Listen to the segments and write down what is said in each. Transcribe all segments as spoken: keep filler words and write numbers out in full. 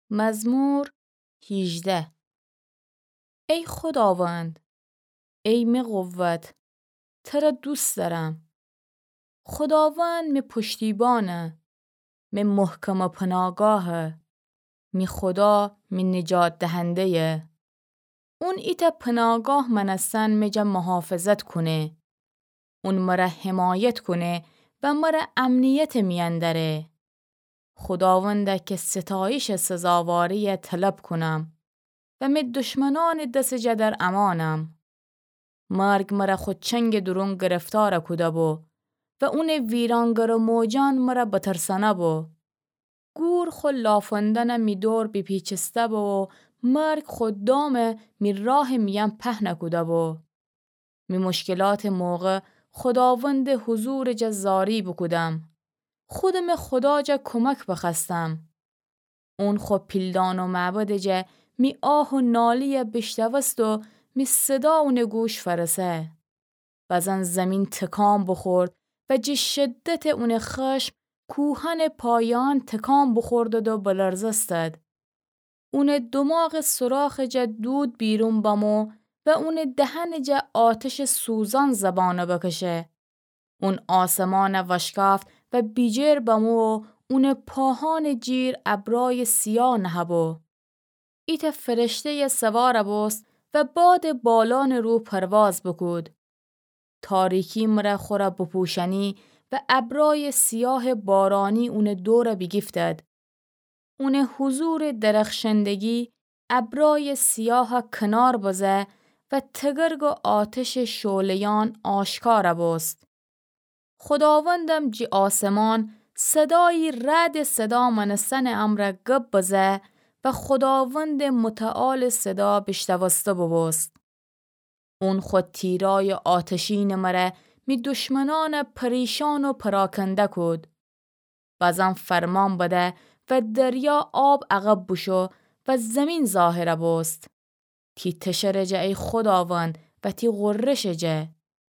مزمور هجده. ای خداوند، ای می قوت، ترا دوست دارم. خداوند می پشتیبانه، می محکم و پناگاهه، می خدا می نجات دهنده یه. اون ایتا پناگاه منستن می جا محافظت کنه. اون مرا حمایت کنه و مرا امنیت میاندره. خداونده که ستایش سزاواری طلب کنم و می دشمنان دست جا در امانم. مرگ مرا خود چنگ درون گرفتار کده بو و اون ویرانگر و موجان مرا بترسانه بو. گور خود لافندن می دور بی پیچسته بو و مرگ خود دام می راه میم پهنه کده بو. می مشکلات موقع خداوند حضور جزاری بکدم. خودم خدا جا کمک بخستم. اون خود پیلدان و معبد جا می آه و نالی بشتوست و می صدا اون گوش فرسه. بزن زمین تکام بخورد و جی شدت اون خشم کوهن پایان تکام بخورد و بلرزستد. اون دماغ سراخ جا دود بیرون بمو و اون دهن جا آتش سوزان زبانه بکشه. اون آسمان وشکافت و بیجر بمو و اون پاهان جیر ابرای سیاه نهبو. ایت فرشته سوار بوست و باد بالان رو پرواز بکود. تاریکی مرا خورا بپوشنی و ابرای سیاه بارانی اون دور بگیفتد. اون حضور درخشندگی ابرای سیاه کنار بزه و تگرگ و آتش شولیان آشکار بوست. خداوندم جی آسمان صدای رد صدا منستن امر گب بزه و خداوند متعال صدا بشتوسته بوست. اون خود تیرای آتشین مره می دشمنان پریشان و پراکنده کد. بازم فرمان بده و دریا آب عقب بشو و زمین ظاهره بوست. تی تشرجه ای خداوند و تی غرشجه.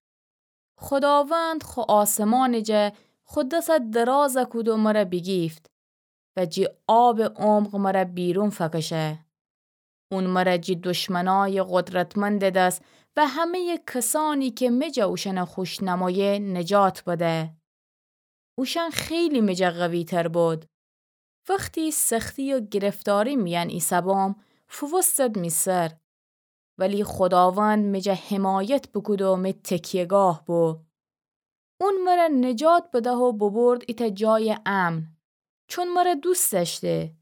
خداوند خو آسمان جه خود دست دراز کد و مره بگیفت و جی آب عمق مره بیرون فکشه. اون مره جی دشمنای قدرتمند دست و همه کسانی که مجا اوشن خوشنمایه نجات بده. اوشن خیلی مجا قوی تر بود. وقتی سختی و گرفتاری میان ای سبام فوستد میسر. ولی خداوند مجا حمایت بکد و می تکیگاه بو. اون مرا نجات بده و ببرد ایتا جای امن. چون مرا دوست داشته.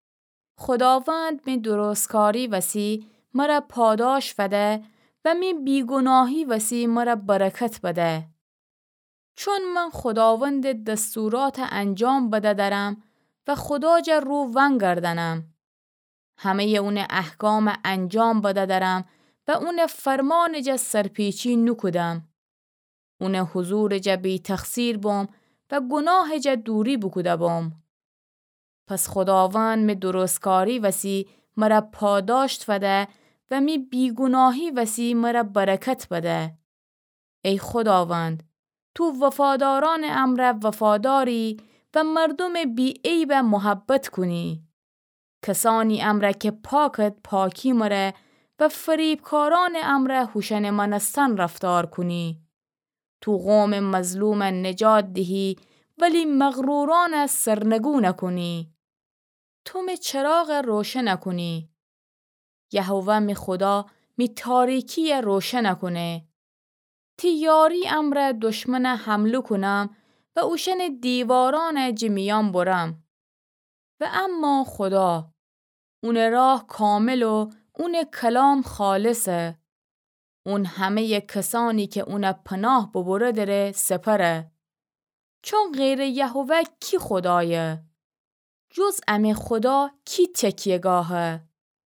خداوند می درستکاری وسی مرا پاداش بده و می بیگناهی وسی مرا برکت بده. چون من خداوند دستورات انجام بده درم و خدا جا رو ونگردنم. همه اون احکام انجام بده درم و اون فرمان جا سرپیچی نکدم. اون حضور جا بی تقصیر بوم و گناه جا دوری بکده بوم. پس خداوند می درستکاری وسی مرا پاداشت بده و می بیگناهی وسی مرا برکت بده. ای خداوند، تو وفاداران امر وفاداری و مردم بی عیب محبت کنی. کسانی امر که پاکت پاکی مره و فریبکاران امر هوشن منستن رفتار کنی. تو قوم مظلوم نجات دهی ولی مغروران سرنگو نکنی. تو می چراغ روشن نکنی. یهوه می خدا می تاریکی روشن نکنه. تی یاری امر دشمن حمله کنم و اوشن دیواران جمیان برم. و اما خدا اون راه کامل و اون کلام خالصه. اون همه کسانی که اون پناه ببره داره سپره. چون غیر یهوه کی خدایه؟ جز ام خدا کی تکیهگاهه؟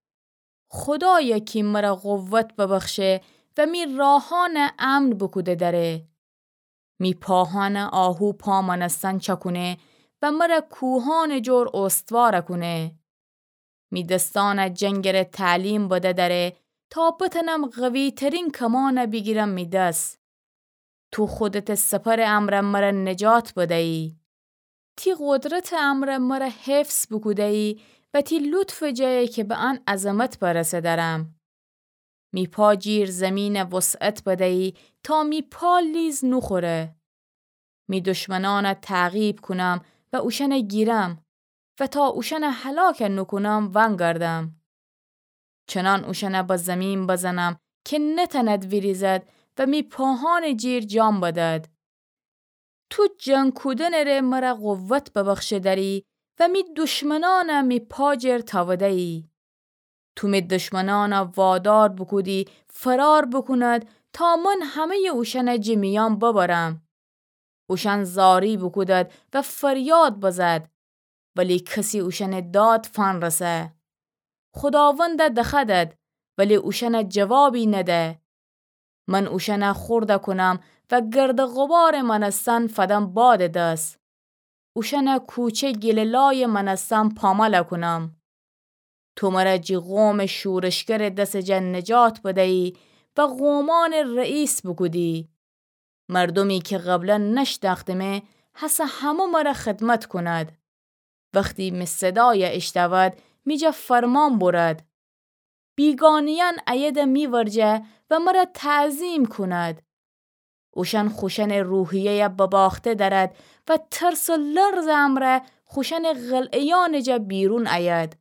خدایه کی مرا قوت ببخشه و می راهان امن بکده داره. می پاهان آهو پا منستن چکونه و مرا کوهان جور استوار کنه. می دستان جنگر تعلیم بده داره تا بتنم قوی ترین کمان بگیرم می دست. تو خودت سپر امر مرا نجات بده ای. تی قدرت امر مرا حفظ بکده ای بتی لطف جایی که به آن عظمت برسه درم. می پا جیر زمین وسعت بدهی تا می پا لیز نخوره. می دشمنان تعقیب کنم و اوشن گیرم و تا اوشن هلاک نکنم ونگردم. چنان اوشن با زمین بزنم که نتند ویریزد و می پاهان جیر جام بدد. تو جنگ کودن ره مرا قوت ببخشه داری و می دشمنان می پاجر تاودهی. تو می دشمنان وادار بکودی فرار بکند تا من همه اوشن جمیان ببرم. اوشن زاری بکودد و فریاد بزد ولی کسی اوشن داد فن رسه. خداوند دخدد ولی اوشن جوابی نده. من اوشن خورده کنم و گرد غبار منستن فدم باد دست. اوشن کوچه گللای منستن پامل کنم. تو مرا جی قوم شورشگر دست جن نجات بدهی و قومان رئیس بکودی. مردمی که قبلا نشناختمه حس همه مرا خدمت کند. وقتی می صدای اشتود میجا فرمان برد. بیگانیان اید می ورجه و مرا تعظیم کند. اوشن خوشن روحیه بباخته درد و ترس و لرز امره خوشن غلعیان جا بیرون اید.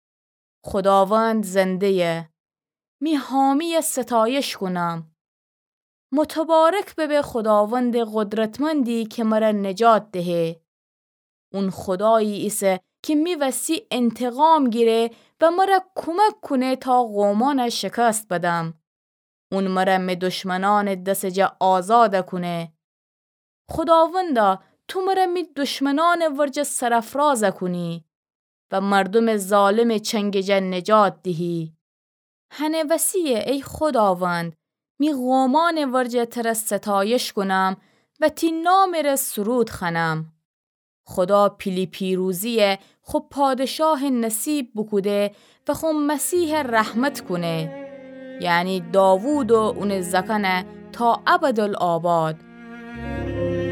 خداوند زنده می حامی ستایش کنم. متبارک به خداوند قدرتمندی که مرا نجات دهه. اون خدایی ایسه که می وسی انتقام گیره و مرا کمک کنه تا قومان شکست بدم. اون مرا می دشمنان دست جا آزاد کنه. خداوندا تو مرا می دشمنان ورج سرفراز کنی و مردم ظالم چنگ جا نجات دهی. هنه وسیه ای خداوند می قومان ورج تر ستایش کنم و تی نام را سرود خنم. خدا پیلی پیروزیه خب پادشاه نصیب بکوده و خب مسیح رحمت کنه. یعنی داوود و اون زکنه تا ابدالآباد.